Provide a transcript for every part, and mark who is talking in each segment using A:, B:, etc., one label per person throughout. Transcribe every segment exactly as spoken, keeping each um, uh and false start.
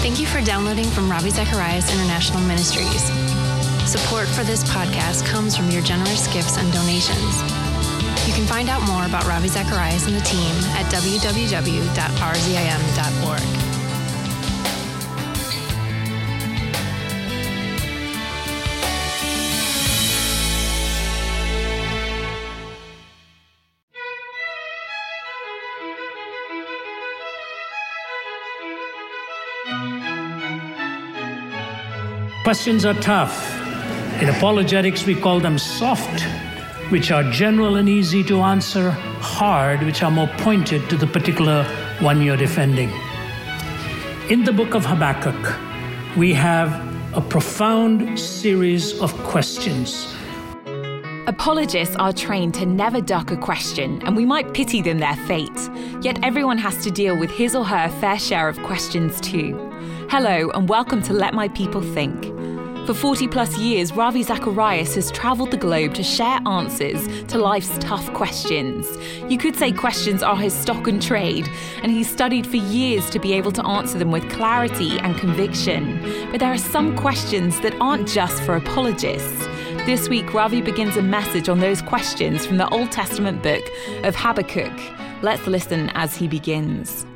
A: Thank you for downloading from Ravi Zacharias International Ministries. Support for this podcast comes from your generous gifts and donations. You can find out more about Ravi Zacharias and the team at w w w dot r z i m dot org.
B: Questions are tough. In apologetics, we call them soft, which are general and easy to answer, hard, which are more pointed to the particular one you're defending. In the book of Habakkuk, we have a profound series of questions.
C: Apologists are trained to never duck a question, and we might pity them their fate. Yet everyone has to deal with his or her fair share of questions too. Hello, and welcome to Let My People Think. For forty plus years, Ravi Zacharias has travelled the globe to share answers to life's tough questions. You could say questions are his stock and trade, and he's studied for years to be able to answer them with clarity and conviction. But there are some questions that aren't just for apologists. This week, Ravi begins a message on those questions from the Old Testament book of Habakkuk. Let's listen as he begins.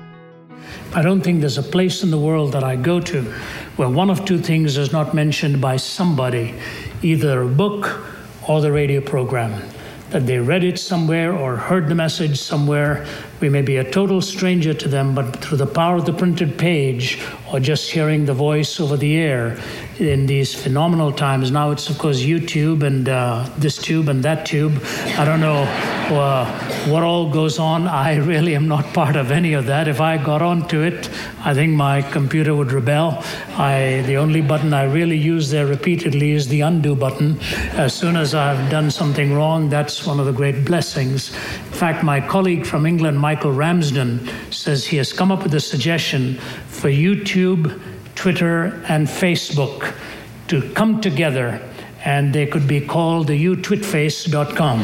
B: I don't think there's a place in the world that I go to where one of two things is not mentioned by somebody, either a book or the radio program, that they read it somewhere or heard the message somewhere. We may be a total stranger to them, but through the power of the printed page or just hearing the voice over the air in these phenomenal times. Now it's, of course, YouTube and uh, this tube and that tube. I don't know uh, what all goes on. I really am not part of any of that. If I got onto it, I think my computer would rebel. I, the only button I really use there repeatedly is the undo button. As soon as I've done something wrong, that's one of the great blessings. In fact, my colleague from England, Michael Ramsden, says he has come up with a suggestion for YouTube, Twitter, and Facebook to come together, and they could be called the you twit face dot com.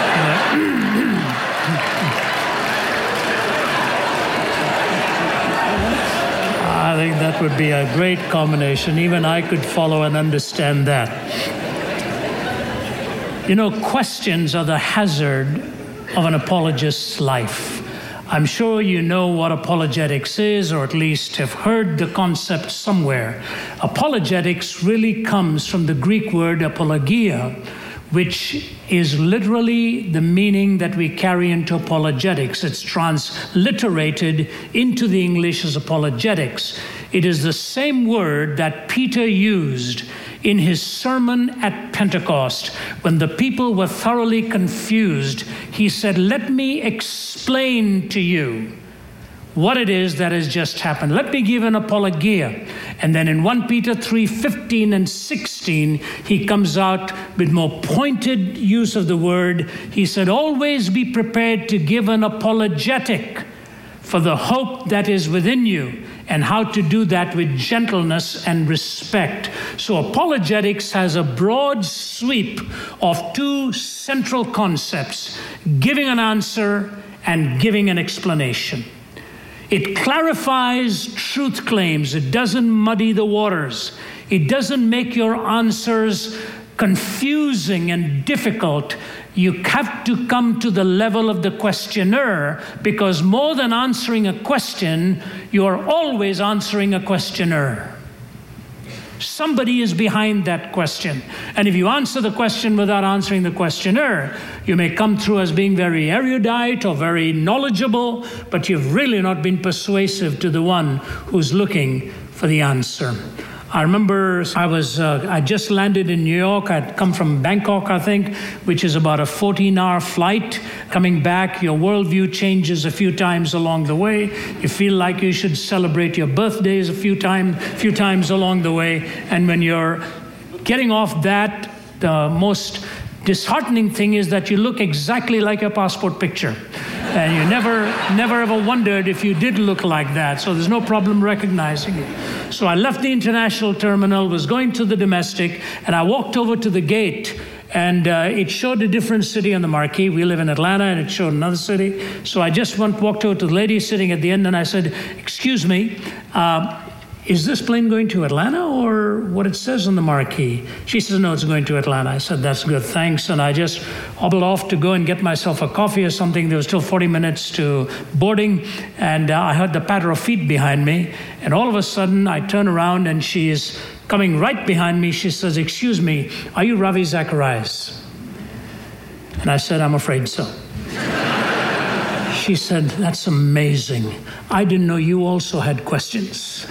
B: I think that would be a great combination. Even I could follow and understand that. You know, questions are the hazard of an apologist's life. I'm sure you know what apologetics is, or at least have heard the concept somewhere. Apologetics really comes from the Greek word apologia, which is literally the meaning that we carry into apologetics. It's transliterated into the English as apologetics. It is the same word that Peter used in his sermon at Pentecost. When the people were thoroughly confused, he said, "Let me explain to you what it is that has just happened. Let me give an apologia." And then in First Peter three fifteen and sixteen, he comes out with more pointed use of the word. He said, "Always be prepared to give an apologetic for the hope that is within you, and how to do that with gentleness and respect." So apologetics has a broad sweep of two central concepts: giving an answer and giving an explanation. It clarifies truth claims. It doesn't muddy the waters. It doesn't make your answers confusing and difficult. You have to come to the level of the questioner, because more than answering a question, you are always answering a questioner. Somebody is behind that question. And if you answer the question without answering the questioner, you may come through as being very erudite or very knowledgeable, but you've really not been persuasive to the one who's looking for the answer. I remember I was, uh, I just landed in New York. I'd come from Bangkok, I think, which is about a fourteen hour flight. Coming back, your worldview changes a few times along the way. You feel like you should celebrate your birthdays a few, time, few times along the way. And when you're getting off that, the most disheartening thing is that you look exactly like your passport picture. And you never, never ever wondered if you did look like that. So there's no problem recognizing it. So I left the international terminal, was going to the domestic, and I walked over to the gate, and uh, it showed a different city on the marquee. We live in Atlanta, and it showed another city. So I just went, walked over to the lady sitting at the end, and I said, "Excuse me, uh, is this plane going to Atlanta or what it says on the marquee? She says, no, it's going to Atlanta. I said, that's good, thanks. And I just hobbled off to go and get myself a coffee or something. There was still forty minutes to boarding, and uh, I heard the patter of feet behind me. And all of a sudden, I turn around, and she is coming right behind me. She says, excuse me, are you Ravi Zacharias? And I said, I'm afraid so. She said, that's amazing. I didn't know you also had questions.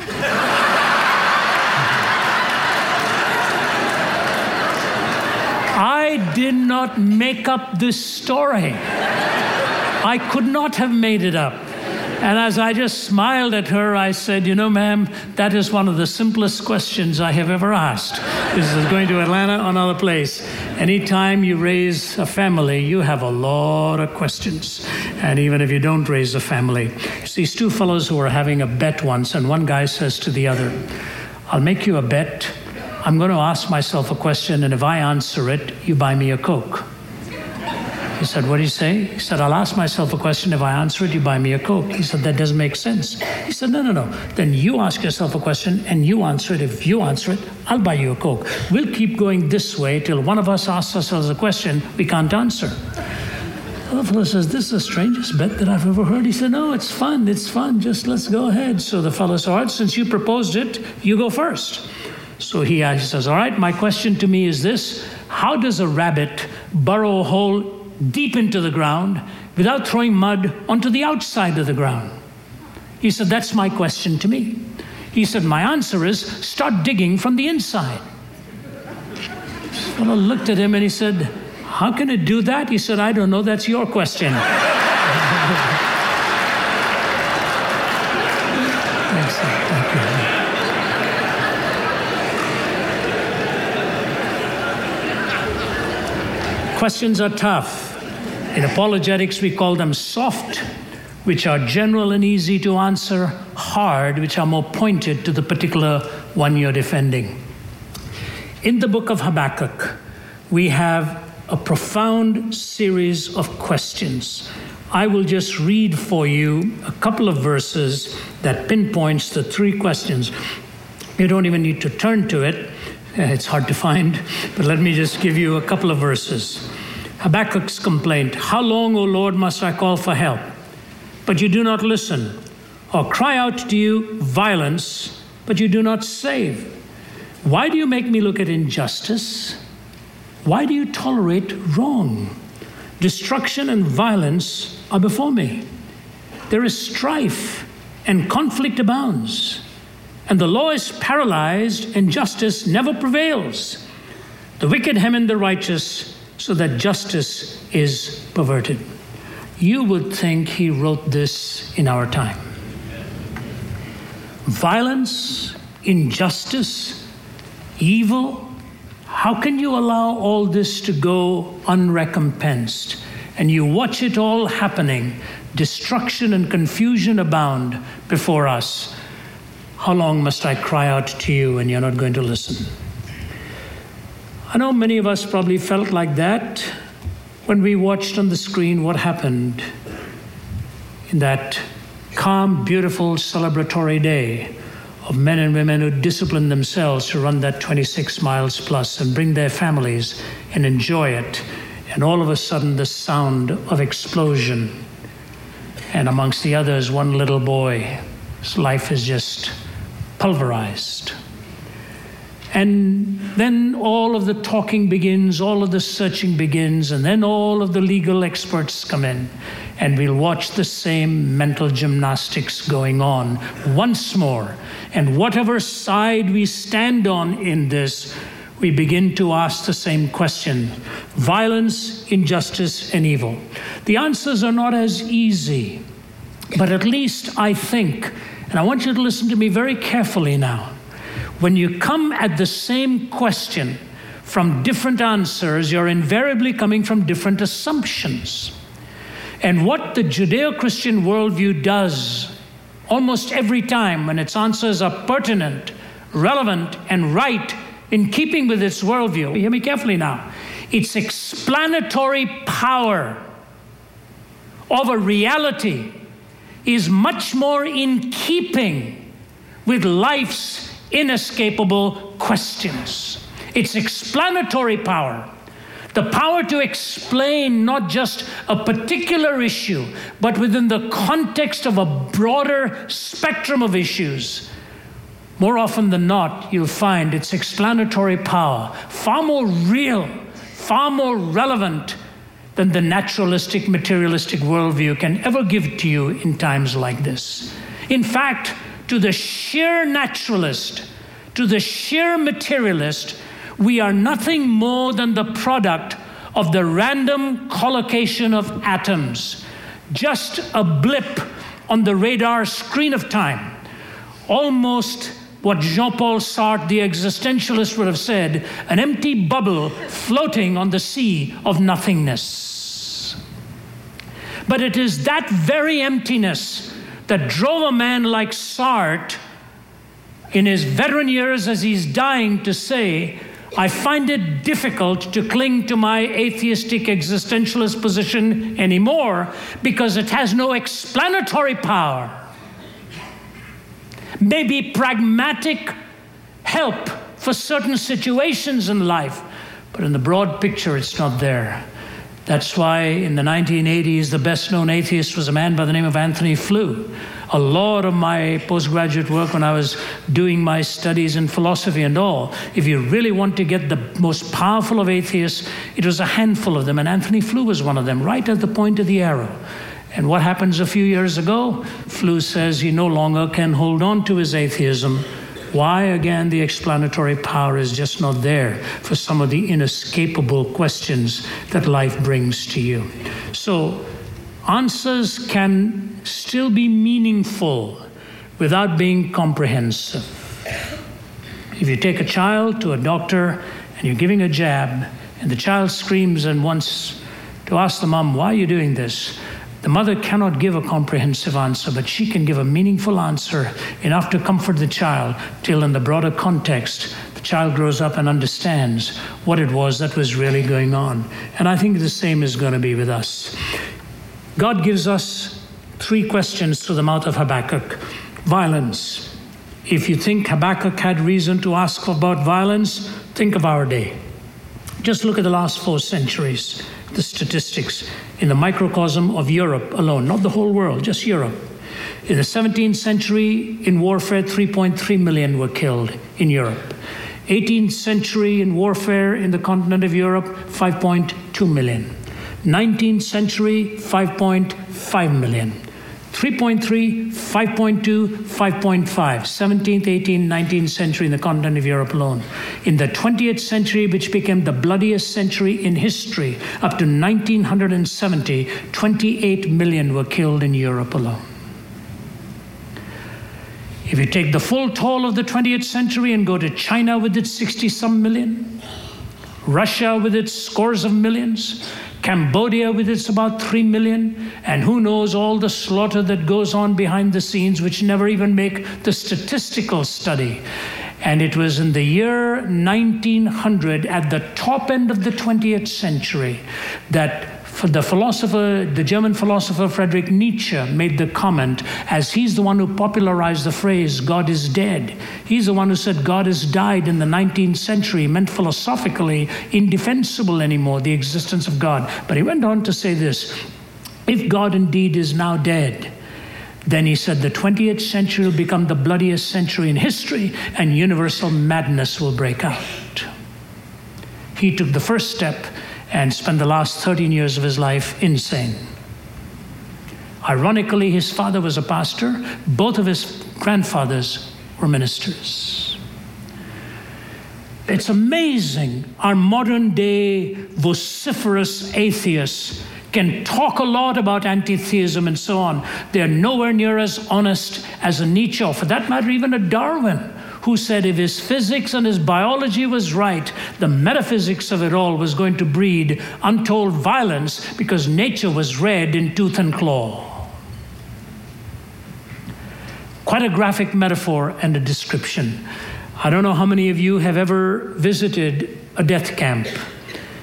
B: I did not make up this story. I could not have made it up. And as I just smiled at her, I said, you know, ma'am, that is one of the simplest questions I have ever asked. This is going to Atlanta or another place. Anytime you raise a family, you have a lot of questions. And even if you don't raise a family. It's these two fellows who were having a bet once, and one guy says to the other, I'll make you a bet. I'm going to ask myself a question, and if I answer it, you buy me a Coke. He said, what do you say? He said, I'll ask myself a question. If I answer it, you buy me a Coke. He said, that doesn't make sense. He said, no, no, no. Then you ask yourself a question and you answer it. If you answer it, I'll buy you a Coke. We'll keep going this way till one of us asks ourselves a question we can't answer. The other fellow says, this is the strangest bet that I've ever heard. He said, no, it's fun. It's fun. Just let's go ahead. So the fellow said, all right, since you proposed it, you go first. So he says, all right, my question to me is this. How does a rabbit burrow a hole deep into the ground without throwing mud onto the outside of the ground? He said, that's my question to me. He said, my answer is start digging from the inside. The fellow looked at him and he said, how can it do that? He said, I don't know, that's your question. Thanks, thank you. Questions are tough. In apologetics, we call them soft, which are general and easy to answer, hard, which are more pointed to the particular one you're defending. In the book of Habakkuk, we have a profound series of questions. I will just read for you a couple of verses that pinpoints the three questions. You don't even need to turn to it. It's hard to find, but let me just give you a couple of verses. Habakkuk's complaint, how long, O Lord, must I call for help? But you do not listen, or cry out to you violence, but you do not save. Why do you make me look at injustice? Why do you tolerate wrong? Destruction and violence are before me. There is strife and conflict abounds. And the law is paralyzed, and justice never prevails. The wicked hem in the righteous, so that justice is perverted. You would think he wrote this in our time. Violence, injustice, evil. How can you allow all this to go unrecompensed? And you watch it all happening. Destruction and confusion abound before us. How long must I cry out to you and you're not going to listen? I know many of us probably felt like that when we watched on the screen what happened in that calm, beautiful, celebratory day of men and women who disciplined themselves to run that twenty-six miles plus and bring their families and enjoy it. And all of a sudden, the sound of explosion. And amongst the others, one little boy, his life is just pulverized. And then all of the talking begins, all of the searching begins, and then all of the legal experts come in. And we'll watch the same mental gymnastics going on once more. And whatever side we stand on in this, we begin to ask the same question. Violence, injustice, and evil. The answers are not as easy, but at least I think, and I want you to listen to me very carefully now, when you come at the same question from different answers, you're invariably coming from different assumptions. And what the Judeo-Christian worldview does almost every time when its answers are pertinent, relevant, and right in keeping with its worldview, hear me carefully now, its explanatory power of a reality is much more in keeping with life's inescapable questions. It's explanatory power. The power to explain not just a particular issue, but within the context of a broader spectrum of issues. More often than not, you'll find its explanatory power far more real, far more relevant than the naturalistic, materialistic worldview can ever give to you in times like this. In fact, to the sheer naturalist, to the sheer materialist, we are nothing more than the product of the random collocation of atoms, just a blip on the radar screen of time. Almost what Jean-Paul Sartre, the existentialist, would have said, an empty bubble floating on the sea of nothingness. But it is that very emptiness that drove a man like Sartre in his veteran years as he's dying to say, I find it difficult to cling to my atheistic existentialist position anymore because it has no explanatory power. Maybe pragmatic help for certain situations in life, but in the broad picture, it's not there. That's why in the nineteen eighties, the best-known atheist was a man by the name of Anthony Flew. A lot of my postgraduate work when I was doing my studies in philosophy and all, if you really want to get the most powerful of atheists, it was a handful of them, and Anthony Flew was one of them, right at the point of the arrow. And what happens a few years ago? Flew says he no longer can hold on to his atheism. Why? Again, the explanatory power is just not there for some of the inescapable questions that life brings to you. So answers can still be meaningful without being comprehensive. If you take a child to a doctor and you're giving a jab and the child screams and wants to ask the mom, why are you doing this? The mother cannot give a comprehensive answer, but she can give a meaningful answer enough to comfort the child till in the broader context, the child grows up and understands what it was that was really going on. And I think the same is going to be with us. God gives us three questions through the mouth of Habakkuk. Violence. If you think Habakkuk had reason to ask about violence, think of our day. Just look at the last four centuries, the statistics in the microcosm of Europe alone, not the whole world, just Europe. In the seventeenth century, in warfare, three point three million were killed in Europe. eighteenth century in warfare in the continent of Europe, five point two million. nineteenth century, five point five million. three point three, five point two, five point five. seventeenth, eighteenth, nineteenth century in the continent of Europe alone. In the twentieth century, which became the bloodiest century in history, up to nineteen seventy, twenty-eight million were killed in Europe alone. If you take the full toll of the twentieth century and go to China with its sixty-some million, Russia with its scores of millions, Cambodia with its about three million, and who knows all the slaughter that goes on behind the scenes, which never even make the statistical study. And it was in the year nineteen hundred, at the top end of the twentieth century, that for the philosopher, the German philosopher Friedrich Nietzsche made the comment, as he's the one who popularized the phrase, God is dead. He's the one who said God has died in the nineteenth century, meant philosophically indefensible anymore, the existence of God. But he went on to say this, if God indeed is now dead, then he said the twentieth century will become the bloodiest century in history and universal madness will break out. He took the first step and spent the last thirteen years of his life insane. Ironically, his father was a pastor. Both of his grandfathers were ministers. It's amazing our modern day vociferous atheists can talk a lot about anti-theism and so on. They're nowhere near as honest as a Nietzsche, or for that matter, even a Darwin, who said if his physics and his biology was right, the metaphysics of it all was going to breed untold violence because nature was red in tooth and claw. Quite a graphic metaphor and a description. I don't know how many of you have ever visited a death camp.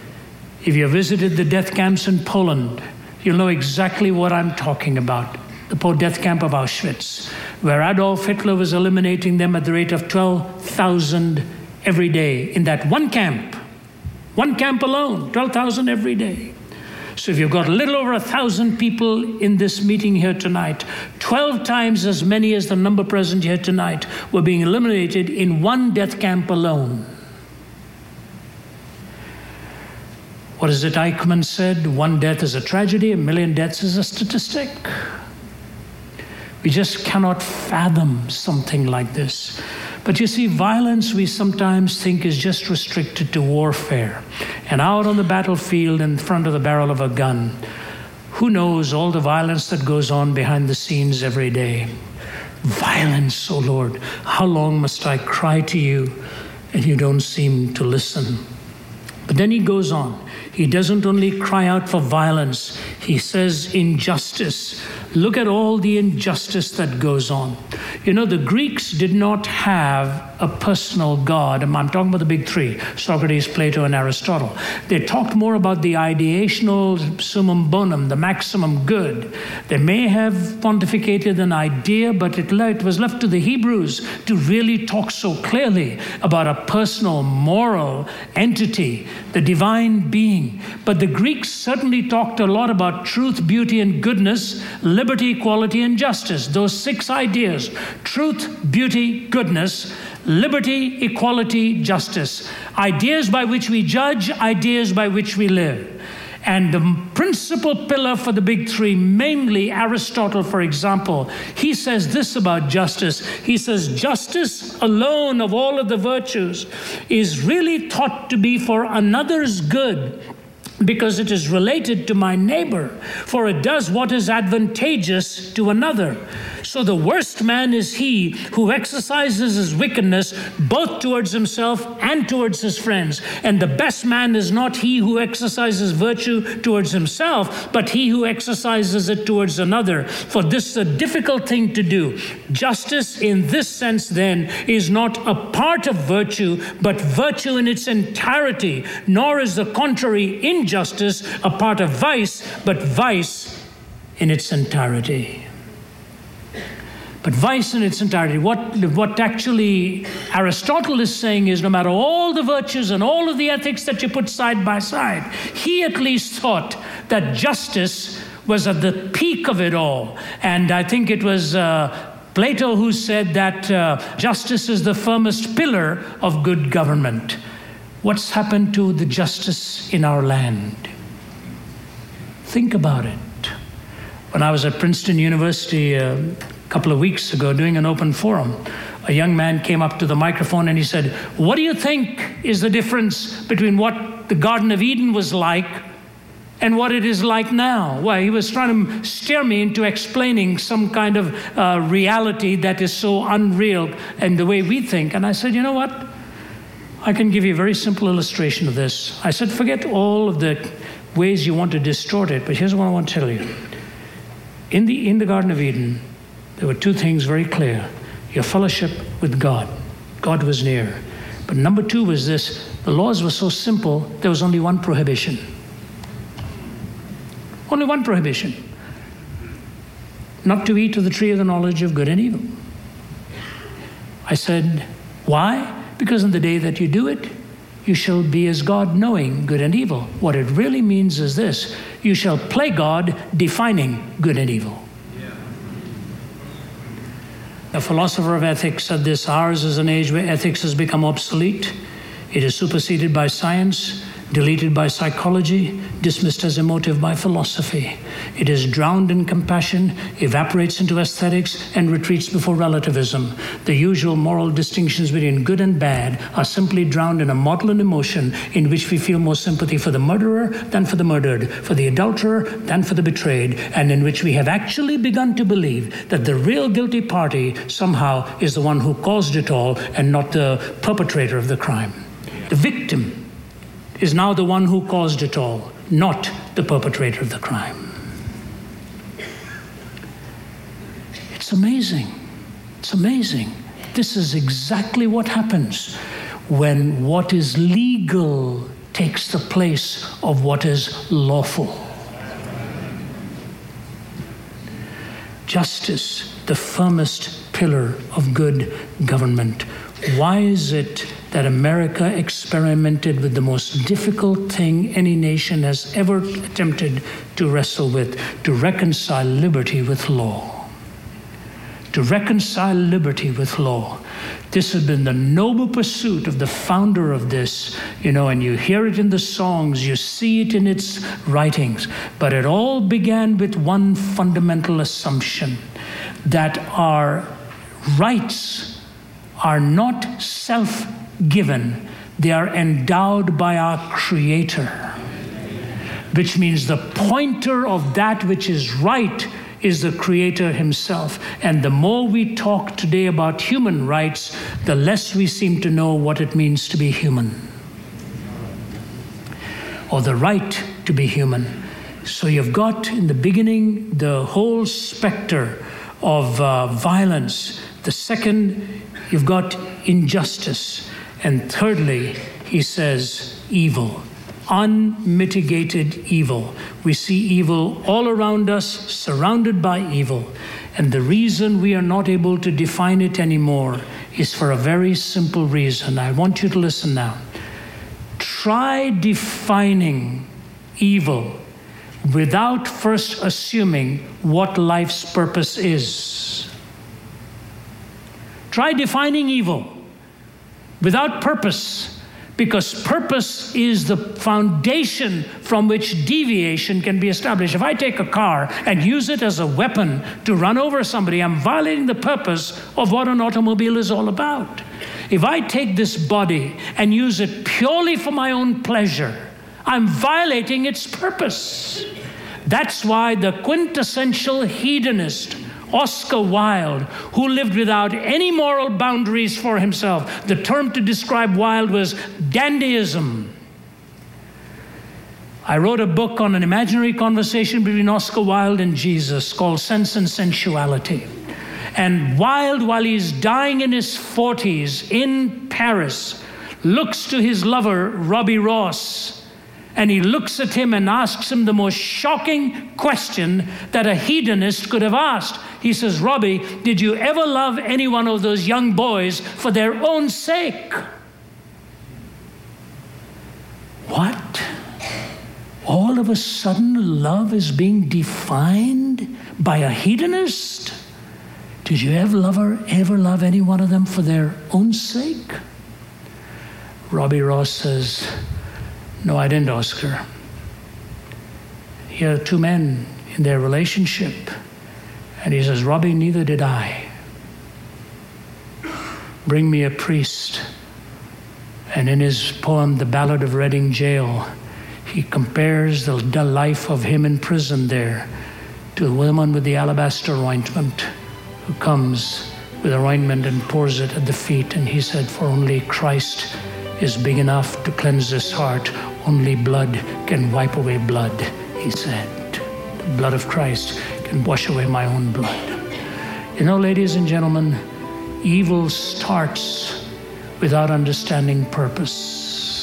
B: If you visited the death camps in Poland, you'll know exactly what I'm talking about. the poor death camp of Auschwitz, where Adolf Hitler was eliminating them at the rate of twelve thousand every day in that one camp. One camp alone, twelve thousand every day. So if you've got a little over a thousand people in this meeting here tonight, twelve times as many as the number present here tonight were being eliminated in one death camp alone. What is it Eichmann said? One death is a tragedy, a million deaths is a statistic. We just cannot fathom something like this. But you see, violence we sometimes think is just restricted to warfare. And out on the battlefield in front of the barrel of a gun, who knows all the violence that goes on behind the scenes every day? Violence, oh Lord, how long must I cry to you and you don't seem to listen? But then he goes on. He doesn't only cry out for violence, he says injustice. Look at all the injustice that goes on. You know, the Greeks did not have a personal God. I'm talking about the big three, Socrates, Plato, and Aristotle. They talked more about the ideational summum bonum, the maximum good. They may have pontificated an idea, but it, it was left to the Hebrews to really talk so clearly about a personal, moral entity, the divine being. But the Greeks certainly talked a lot about truth, beauty, and goodness, liberty, equality, and justice. Those six ideas: truth, beauty, goodness, liberty, equality, justice. Ideas by which we judge, ideas by which we live. And the principal pillar for the big three, mainly Aristotle, for example, he says this about justice. He says, justice alone of all of the virtues is really thought to be for another's good, because it is related to my neighbor, for it does what is advantageous to another. So the worst man is he who exercises his wickedness both towards himself and towards his friends. And the best man is not he who exercises virtue towards himself, but he who exercises it towards another. For this is a difficult thing to do. Justice in this sense then is not a part of virtue, but virtue in its entirety, nor is the contrary, injustice, a part of vice, but vice in its entirety. But vice in its entirety, what, what actually Aristotle is saying is, no matter all the virtues and all of the ethics that you put side by side, he at least thought that justice was at the peak of it all. And I think it was uh, Plato who said that uh, justice is the firmest pillar of good government. What's happened to the justice in our land? Think about it. When I was at Princeton University uh, a couple of weeks ago doing an open forum, a young man came up to the microphone and he said, what do you think is the difference between what the Garden of Eden was like and what it is like now? Well, he was trying to steer me into explaining some kind of uh, reality that is so unreal and the way we think. And I said, you know what? I can give you a very simple illustration of this. I said, forget all of the ways you want to distort it, but here's what I want to tell you. In the, in the Garden of Eden, there were two things very clear. Your fellowship with God. God was near. But number two was this. The laws were so simple, there was only one prohibition. Only one prohibition. Not to eat of the tree of the knowledge of good and evil. I said, why? Because in the day that you do it, you shall be as God, knowing good and evil. What it really means is this. You shall play God, defining good and evil. A philosopher of ethics said this: ours is an age where ethics has become obsolete. It is superseded by science, deleted by psychology, dismissed as emotive by philosophy. It is drowned in compassion, evaporates into aesthetics, and retreats before relativism. The usual moral distinctions between good and bad are simply drowned in a maudlin emotion in which we feel more sympathy for the murderer than for the murdered, for the adulterer than for the betrayed, and in which we have actually begun to believe that the real guilty party somehow is the one who caused it all and not the perpetrator of the crime. The victim is now the one who caused it all, not the perpetrator of the crime. It's amazing. It's amazing. This is exactly what happens when what is legal takes the place of what is lawful. justice the firmest pillar of good government. Why is it that America experimented with the most difficult thing any nation has ever attempted to wrestle with, to reconcile liberty with law? To reconcile liberty with law. This has been the noble pursuit of the founder of this, you know, and you hear it in the songs, you see it in its writings. But it all began with one fundamental assumption, that our rights are not self-given, they are endowed by our Creator, which means the pointer of that which is right is the Creator himself. And the more we talk today about human rights, the less we seem to know what it means to be human, or the right to be human. So you've got in the beginning the whole specter of uh, violence. The second, you've got injustice. And thirdly, he says evil. Unmitigated evil. We see evil all around us, surrounded by evil. And the reason we are not able to define it anymore is for a very simple reason. I want you to listen now. Try defining evil without first assuming what life's purpose is. Try defining evil without purpose, because purpose is the foundation from which deviation can be established. If I take a car and use it as a weapon to run over somebody, I'm violating the purpose of what an automobile is all about. If I take this body and use it purely for my own pleasure, I'm violating its purpose. That's why the quintessential hedonist, Oscar Wilde, who lived without any moral boundaries for himself. The term to describe Wilde was dandyism. I wrote a book on an imaginary conversation between Oscar Wilde and Jesus called Sense and Sensuality. And Wilde, while he's dying in his forties in Paris, looks to his lover, Robbie Ross, and he looks at him and asks him the most shocking question that a hedonist could have asked. He says, Robbie, did you ever love any one of those young boys for their own sake? What? All of a sudden, love is being defined by a hedonist? Did you ever love, her, ever love any one of them for their own sake? Robbie Ross says, no, I didn't, Oscar. Here are two men in their relationship. And he says, Robbie, neither did I. Bring me a priest. And in his poem, The Ballad of Reading Jail, he compares the, the life of him in prison there to the woman with the alabaster ointment who comes with her ointment and pours it at the feet. And he said, for only Christ is big enough to cleanse this heart. Only blood can wipe away blood, he said. The blood of Christ can wash away my own blood. You know, ladies and gentlemen, evil starts without understanding purpose.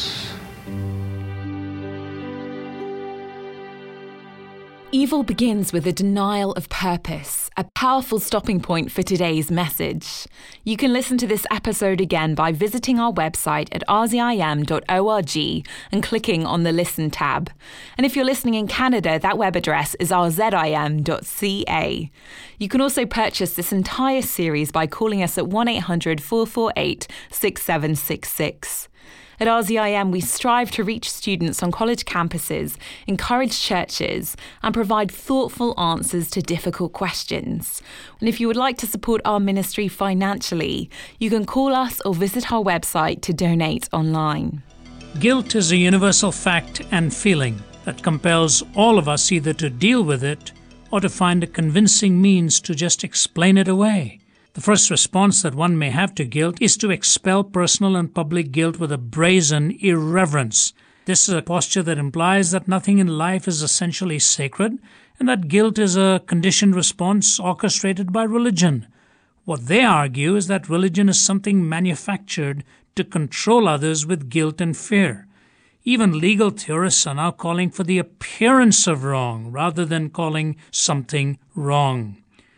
C: Evil begins with a denial of purpose, a powerful stopping point for today's message. You can listen to this episode again by visiting our website at r z i m dot org and clicking on the Listen tab. And if you're listening in Canada, that web address is r z i m dot c a. You can also purchase this entire series by calling us at one eight hundred four four eight six seven six six. At R Z I M, we strive to reach students on college campuses, encourage churches, and provide thoughtful answers to difficult questions. And if you would like to support our ministry financially, you can call us or visit our website to donate online.
B: Guilt is a universal fact and feeling that compels all of us either to deal with it or to find a convincing means to just explain it away. The first response that one may have to guilt is to expel personal and public guilt with a brazen irreverence. This is a posture that implies that nothing in life is essentially sacred, and that guilt is a conditioned response orchestrated by religion. What they argue is that religion is something manufactured to control others with guilt and fear. Even legal theorists are now calling for the appearance of wrong rather than calling something wrong.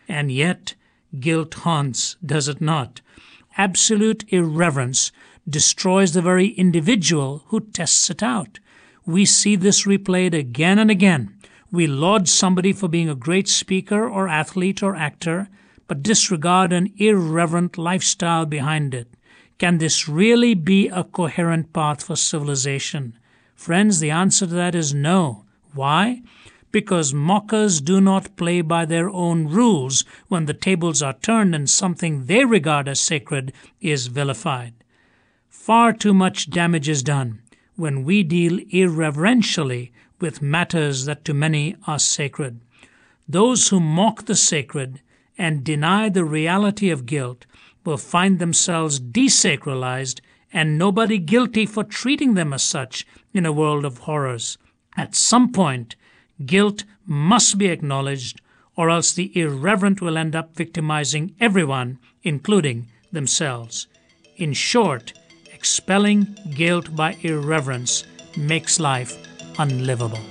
B: And yet, guilt haunts, does it not? Absolute irreverence destroys the very individual who tests it out. We see this replayed again and again. We laud somebody for being a great speaker or athlete or actor, but disregard an irreverent lifestyle behind it. Can this really be a coherent path for civilization? Friends, the answer to that is no. Why? Because mockers do not play by their own rules when the tables are turned and something they regard as sacred is vilified. Far too much damage is done when we deal irreverentially with matters that to many are sacred. Those who mock the sacred and deny the reality of guilt will find themselves desacralized and nobody guilty for treating them as such in a world of horrors. At some point, guilt must be acknowledged, or else the irreverent will end up victimizing everyone, including themselves. In short, expelling guilt by irreverence makes life unlivable.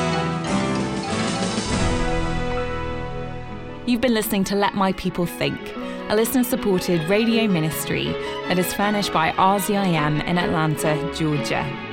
C: You've been listening to Let My People Think, a listener-supported radio ministry that is furnished by R Z I M in Atlanta, Georgia.